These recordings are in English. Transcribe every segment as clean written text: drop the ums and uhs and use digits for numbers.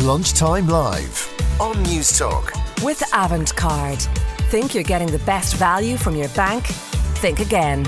Lunchtime Live on News Talk. With Avantcard. Think you're getting the best value from your bank? Think again.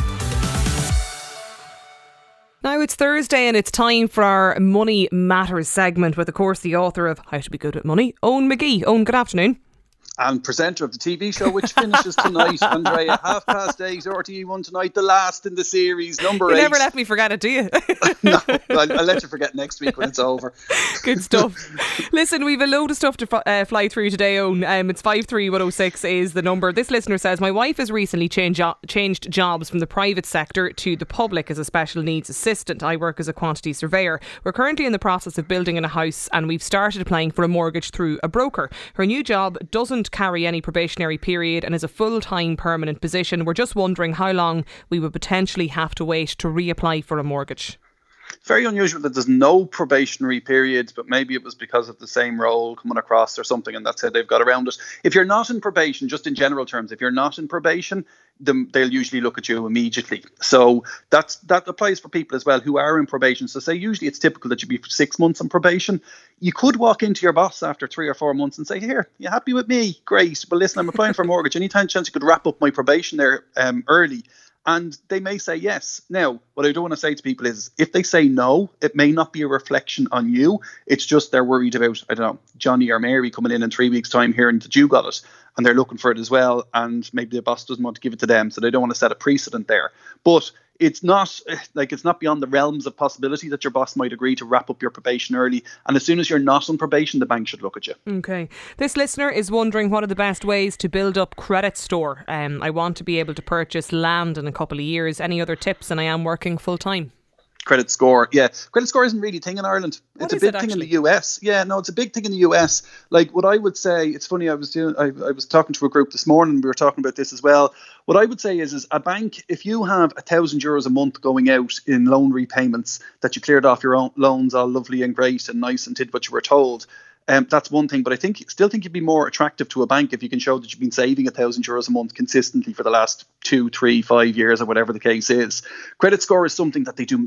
Now it's Thursday and it's time for our Money Matters segment with, of course, the author of How to Be Good with Money, Owen McGee. Owen, good afternoon. And presenter of the TV show, which finishes tonight, Andrea, 8:30, RTE1 tonight, the last in the series, number 8. You never let me forget it, do you? No, I'll let you forget next week when it's over. Good stuff. Listen, we've a load of stuff to fly through today, Owen. It's 53106 is the number. This listener says, my wife has recently changed jobs from the private sector to the public as a special needs assistant. I work as a quantity surveyor. We're currently in the process of building in a house and we've started applying for a mortgage through a broker. Her new job doesn't carry any probationary period and is a full-time permanent position. We're just wondering how long we would potentially have to wait to reapply for a mortgage. Very unusual that there's no probationary periods, but maybe it was because of the same role coming across or something, and that's how they've got around it. If you're not in probation, just in general terms, if you're not in probation, they'll usually look at you immediately. So that applies for people as well who are in probation. So say usually it's typical that you'd be for 6 months on probation. You could walk into your boss after 3 or 4 months and say, here, you happy with me? Great. Well, listen, I'm applying for a mortgage. Any chance you could wrap up my probation there early? And they may say yes. Now, what I don't want to say to people is if they say no, it may not be a reflection on you. It's just they're worried about, I don't know, Johnny or Mary coming in 3 weeks' time hearing that you got it and they're looking for it as well. And maybe the boss doesn't want to give it to them. So they don't want to set a precedent there. But it's not beyond the realms of possibility that your boss might agree to wrap up your probation early. And as soon as you're not on probation, the bank should look at you. Okay. This listener is wondering what are the best ways to build up credit score. I want to be able to purchase land in a couple of years. Any other tips? And I am working full time. Credit score. Yeah. Credit score isn't really a thing in Ireland. It's a big thing in the US. Yeah, no, it's a big thing in the US. Like what I would say, it's funny, I was talking to a group this morning, we were talking about this as well. What I would say is a bank, if you have €1,000 a month going out in loan repayments that you cleared off your own loans all lovely and great and nice and did what you were told, that's one thing. But I still think you'd be more attractive to a bank if you can show that you've been saving €1,000 a month consistently for the last 2, 3, 5 years or whatever the case is. Credit score is something that they do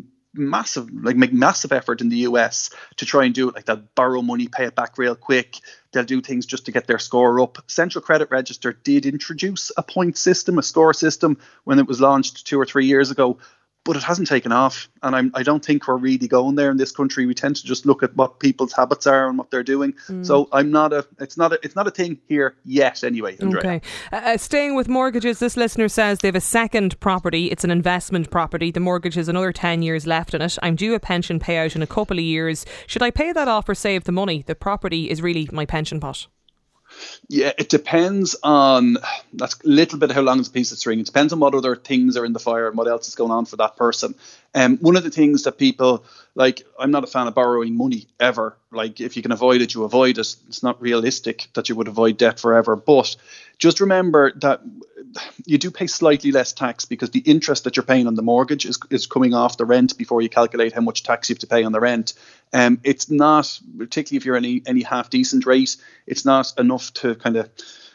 make massive effort in the US to try and do it. Like they'll borrow money, pay it back real quick. They'll do things just to get their score up. Central Credit Register did introduce a point system, a score system, when it was launched 2 or 3 years ago, but it hasn't taken off. And I don't think we're really going there in this country. We tend to just look at what people's habits are and what they're doing. So it's not a thing here yet anyway, Andrea. Okay. Staying with mortgages, this listener says they have a second property. It's an investment property. The mortgage has another 10 years left in it. I'm due a pension payout in a couple of years. Should I pay that off or save the money? The property is really my pension pot. Yeah, it depends on, that's a little bit how long is a piece of string. It depends on what other things are in the fire and what else is going on for that person. One of the things that people, like, I'm not a fan of borrowing money ever. Like, if you can avoid it, you avoid it. It's not realistic that you would avoid debt forever. But just remember that you do pay slightly less tax because the interest that you're paying on the mortgage is coming off the rent before you calculate how much tax you have to pay on the rent. It's not, particularly if you're any half decent rate, it's not enough to kind of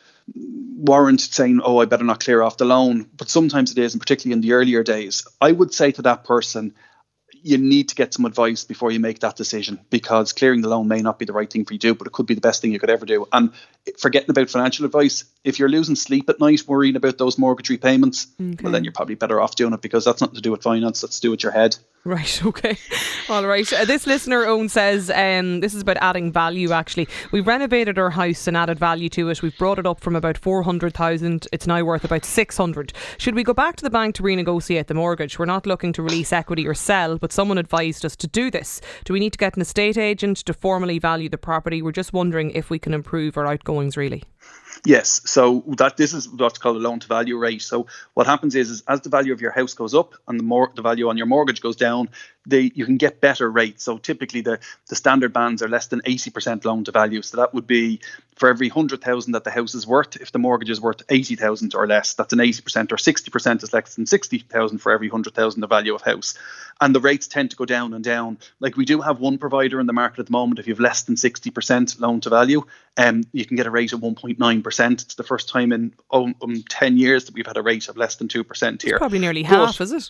warrant saying, oh, I better not clear off the loan. But sometimes it is, and particularly in the earlier days. I would say to that person, you need to get some advice before you make that decision, because clearing the loan may not be the right thing for you to do, but it could be the best thing you could ever do. And forgetting about financial advice, if you're losing sleep at night worrying about those mortgage repayments, well, then you're probably better off doing it, because that's nothing to do with finance, that's to do with your head. Right, okay. All right. This listener, Owen, says, this is about adding value, actually. We've renovated our house and added value to it. We've brought it up from about 400,000. It's now worth about 600. Should we go back to the bank to renegotiate the mortgage? We're not looking to release equity or sell, but someone advised us to do this. Do we need to get an estate agent to formally value the property? We're just wondering if we can improve our outgoings, really. Yes, so this is what's called a loan to value rate. So what happens is as the value of your house goes up and the value on your mortgage goes down, you can get better rates. So typically the standard bands are less than 80% loan to value. So that would be for every 100,000 that the house is worth, if the mortgage is worth 80,000 or less, that's an 80%, or 60% is less than 60,000 for every 100,000 the value of house. And the rates tend to go down and down. Like, we do have one provider in the market at the moment. If you have less than 60% loan to value, you can get a rate of 1.9%. It's the first time in 10 years that we've had a rate of less than 2% here. It's probably nearly half, is it?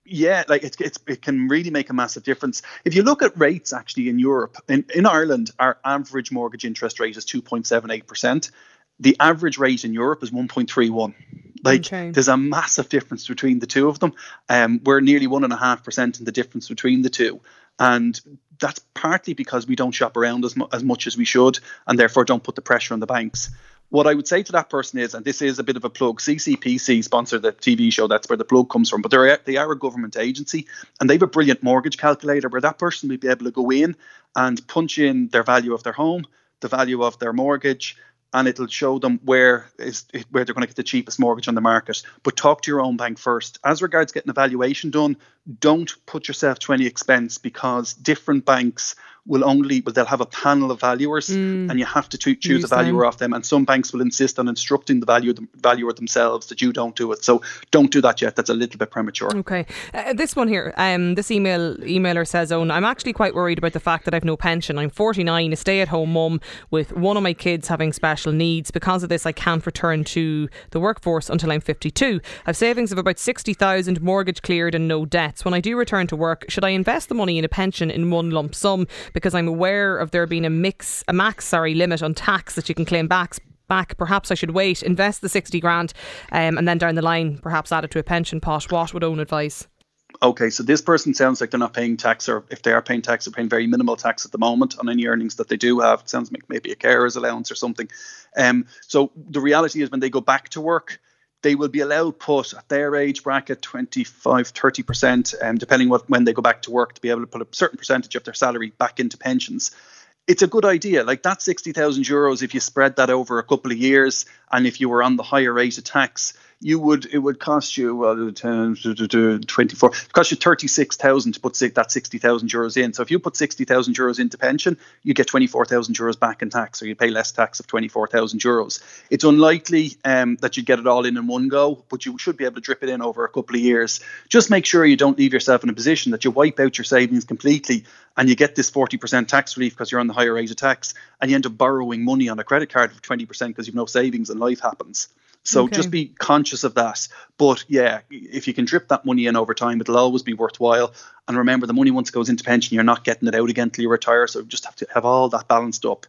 Yeah, like it can really make a massive difference. If you look at rates actually in Europe, in Ireland, our average mortgage interest rate is 2.78%. The average rate in Europe is 1.31. Like there's a massive difference between the two of them. We're nearly 1.5% in the difference between the two. And that's partly because we don't shop around as much as we should, and therefore don't put the pressure on the banks. What I would say to that person is, and this is a bit of a plug, CCPC sponsor the TV show, that's where the plug comes from, but they are a government agency, and they have a brilliant mortgage calculator where that person will be able to go in and punch in their value of their home, the value of their mortgage, and it'll show them where they're going to get the cheapest mortgage on the market. But talk to your own bank first. As regards getting a valuation done, don't put yourself to any expense, because different banks they'll have a panel of valuers, and you have to choose a valuer off them. And some banks will insist on instructing the valuer themselves that you don't do it. So don't do that yet. That's a little bit premature. Okay. This one here, this emailer says, Owen, I'm actually quite worried about the fact that I've no pension. I'm 49, a stay-at-home mum with one of my kids having special needs. Because of this, I can't return to the workforce until I'm 52. I've savings of about 60,000, mortgage cleared and no debts. When I do return to work, should I invest the money in a pension in one lump sum? Because I'm aware of there being a max limit on tax that you can claim back. Perhaps I should wait, invest the 60 grand, and then down the line perhaps add it to a pension pot. What would Owen advise? Okay, so this person sounds like they're not paying tax, or if they are paying tax, they're paying very minimal tax at the moment on any earnings that they do have. It sounds like maybe a carer's allowance or something. So the reality is, when they go back to work, they will be allowed put at their age bracket 25-30%, depending when they go back to work, to be able to put a certain percentage of their salary back into pensions. It's a good idea. Like that 60,000 euros, if you spread that over a couple of years, and if you were on the higher rate of tax, it would cost you 24. It cost you 36,000 to put that 60,000 euros in. So if you put 60,000 euros into pension, you get 24,000 euros back in tax, or you pay less tax of 24,000 euros. It's unlikely that you get it all in one go, but you should be able to drip it in over a couple of years. Just make sure you don't leave yourself in a position that you wipe out your savings completely, and you get this 40% tax relief because you're on the higher rate of tax, and you end up borrowing money on a credit card for 20% because you've no savings and life happens. So just be conscious of that. But yeah, if you can drip that money in over time, it'll always be worthwhile. And remember, the money, once it goes into pension, you're not getting it out again till you retire. So you just have to have all that balanced up.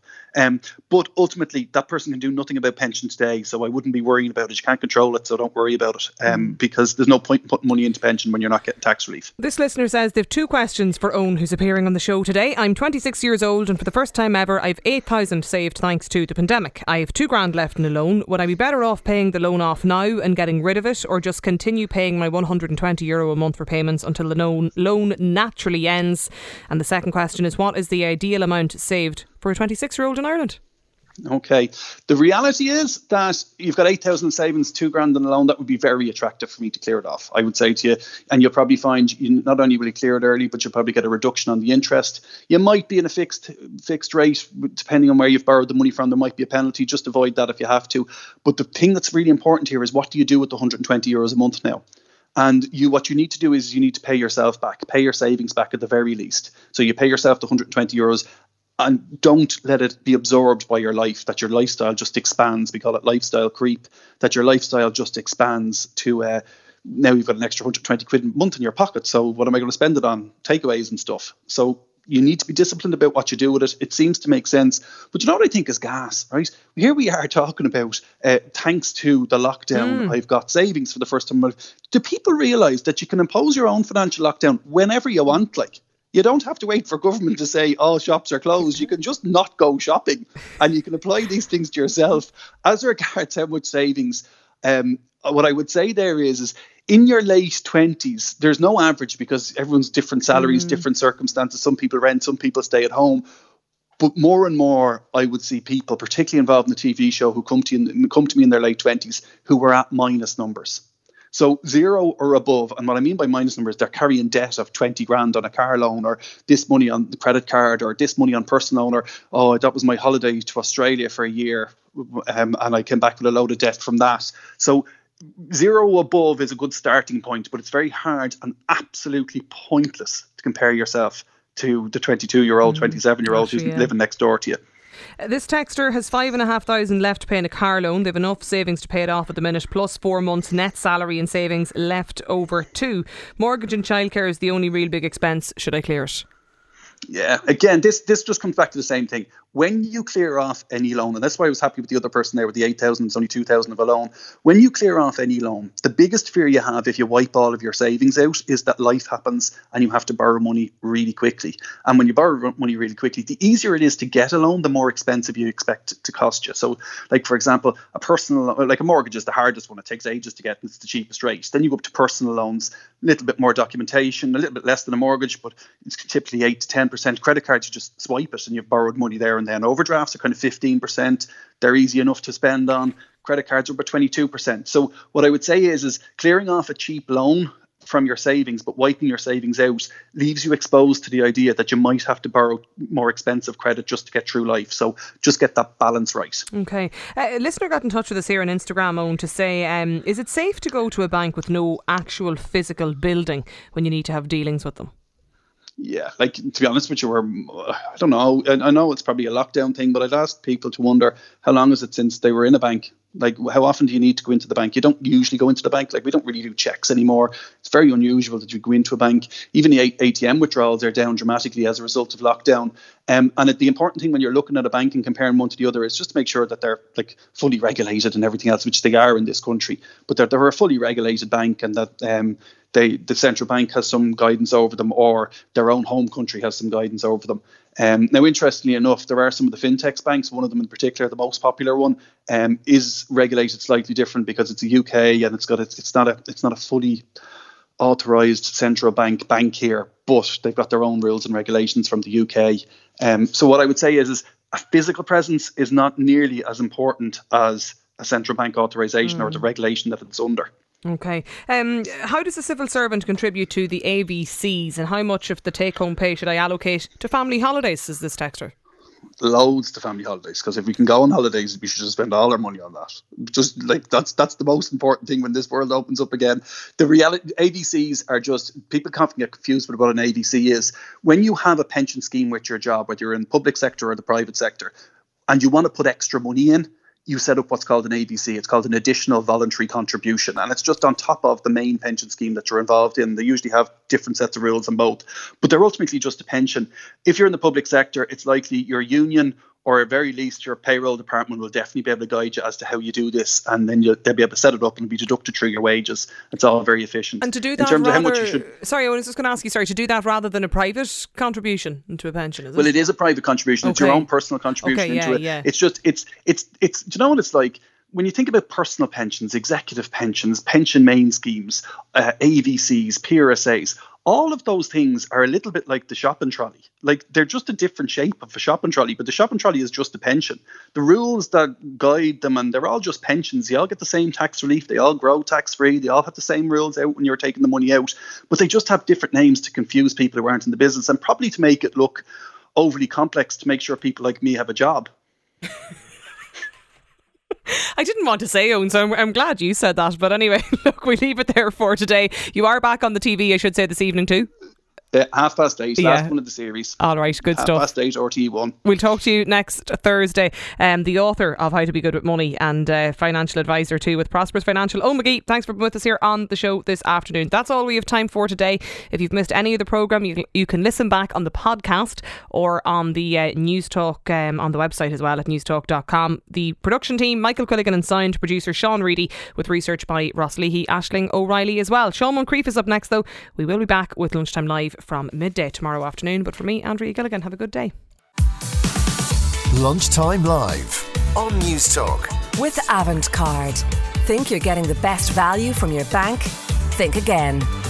But ultimately, that person can do nothing about pension today. So I wouldn't be worrying about it. You can't control it, so don't worry about it. Because there's no point in putting money into pension when you're not getting tax relief. This listener says they've two questions for Owen, who's appearing on the show today. I'm 26 years old, and for the first time ever, I've 8,000 saved thanks to the pandemic. I have 2 grand left in a loan. Would I be better off paying the loan off now and getting rid of it, or just continue paying my €120 a month for payments until the loan naturally ends? And the second question is, what is the ideal amount saved for a 26-year-old in Ireland? Okay. The reality is that you've got 8,000 savings, 2 grand in a loan. That would be very attractive for me to clear it off, I would say to you. And you'll probably find you not only will you clear it early, but you'll probably get a reduction on the interest. You might be in a fixed rate, depending on where you've borrowed the money from. There might be a penalty. Just avoid that if you have to. But the thing that's really important here is, what do you do with the €120 a month now? And what you need to do is you need to pay yourself back, pay your savings back at the very least. So you pay yourself the €120, and don't let it be absorbed by your life, that your lifestyle just expands. We call it lifestyle creep, that your lifestyle just expands to now you've got an extra 120 quid a month in your pocket. So what am I going to spend it on? Takeaways and stuff. So you need to be disciplined about what you do with it. It seems to make sense. But you know what I think is gas, right? Here we are talking about, thanks to the lockdown, I've got savings for the first time. Do people realise that you can impose your own financial lockdown whenever you want? Like, you don't have to wait for government to say all shops are closed. You can just not go shopping, and you can apply these things to yourself. As regards how much savings, what I would say there is in your late 20s, there's no average, because everyone's different salaries, different circumstances. Some people rent, some people stay at home. But more and more, I would see people, particularly involved in the TV show, who come to me in their late 20s, who were at minus numbers. So 0 or above, and what I mean by minus numbers, they're carrying debt of 20 grand on a car loan, or this money on the credit card, or this money on personal loan, or, oh, that was my holiday to Australia for a year, and I came back with a load of debt from that. So 0 above is a good starting point, but it's very hard and absolutely pointless to compare yourself to the 22-year-old, 27-year-old who's living next door to you. This texter has 5,500 left paying a car loan. They have enough savings to pay it off at the minute, plus 4 months net salary and savings left over too. Mortgage and childcare is the only real big expense. Should I clear it? Yeah, again, this just comes back to the same thing. When you clear off any loan, and that's why I was happy with the other person there with the 8,000, it's only 2,000 of a loan. When you clear off any loan, the biggest fear you have if you wipe all of your savings out is that life happens and you have to borrow money really quickly. And when you borrow money really quickly, the easier it is to get a loan, the more expensive you expect it to cost you. So, like, for example, a mortgage is the hardest one. It takes ages to get, and it's the cheapest rate. Then you go up to personal loans, a little bit more documentation, a little bit less than a mortgage, but it's typically 8 to 10%. Credit cards, you just swipe it and you've borrowed money there and then. Overdrafts are kind of 15%. They're easy enough to spend on. Credit cards are about 22%. So what I would say is clearing off a cheap loan from your savings, but wiping your savings out leaves you exposed to the idea that you might have to borrow more expensive credit just to get through life. So just get that balance right. Okay. A listener got in touch with us here on Instagram, Owen, to say, is it safe to go to a bank with no actual physical building when you need to have dealings with them? Yeah, like, to be honest with you, I don't know. I know it's probably a lockdown thing, but I'd ask people to wonder, how long is it since they were in a bank? Like, how often do you need to go into the bank? You don't usually go into the bank. Like, we don't really do checks anymore. It's very unusual that you go into a bank. Even the ATM withdrawals are down dramatically as a result of lockdown. And the important thing when you're looking at a bank and comparing one to the other is just to make sure that they're like fully regulated and everything else, which they are in this country. But they're a fully regulated bank, and that the central bank has some guidance over them, or their own home country has some guidance over them. Now, interestingly enough, there are some of the fintech banks. One of them in particular, the most popular one, is regulated slightly different because it's a UK and it's not a fully authorised central bank here, but they've got their own rules and regulations from the UK. So what I would say is a physical presence is not nearly as important as a central bank authorisation or the regulation that it's under. Okay. How does a civil servant contribute to the AVCs, and how much of the take-home pay should I allocate to family holidays, says this texter? Loads to family holidays, because if we can go on holidays, we should just spend all our money on that. Just like that's the most important thing when this world opens up again. The reality, AVCs are just, people often get confused with what an AVC is. When you have a pension scheme with your job, whether you're in the public sector or the private sector, and you want to put extra money in, you set up what's called an AVC. It's called an additional voluntary contribution, and it's just on top of the main pension scheme that you're involved in. They usually have different sets of rules on both, but they're ultimately just a pension. If you're in the public sector, it's likely your union, or at very least your payroll department, will definitely be able to guide you as to how you do this, and then they'll be able to set it up and it'll be deducted through your wages. It's all very efficient. And to do that, in terms of how much you should, I was just going to ask you, to do that rather than a private contribution into a pension, is it? Well, it is a private contribution. Okay. It's your own personal contribution into it. Yeah. It's just, it's. Do you know what it's like? When you think about personal pensions, executive pensions, pension main schemes, AVCs, PRSAs, all of those things are a little bit like the shopping trolley. Like, they're just a different shape of a shopping trolley, but the shopping trolley is just a pension. The rules that guide them, and they're all just pensions. They all get the same tax relief. They all grow tax-free. They all have the same rules out when you're taking the money out, but they just have different names to confuse people who aren't in the business, and probably to make it look overly complex to make sure people like me have a job. I didn't want to say, Owen, so I'm glad you said that. But anyway, look, we leave it there for today. You are back on the TV, I should say, this evening too. 8:30, last one of the series. All right, good stuff. 8:30, RTE1. We'll talk to you next Thursday. The author of How to Be Good with Money and financial advisor too with Prosperous Financial, Owen McGee. Thanks for being with us here on the show this afternoon. That's all we have time for today. If you've missed any of the programme, you can listen back on the podcast or on the News Talk on the website as well at newstalk.com. The production team, Michael Quilligan and sound producer Sean Reedy, with research by Ross Leahy, Aisling O'Reilly as well. Sean Moncrief is up next though. We will be back with Lunchtime Live from midday tomorrow afternoon. But for me, Andrea Gilligan, have a good day. Lunchtime Live on News Talk with Avantcard. Think you're getting the best value from your bank? Think again.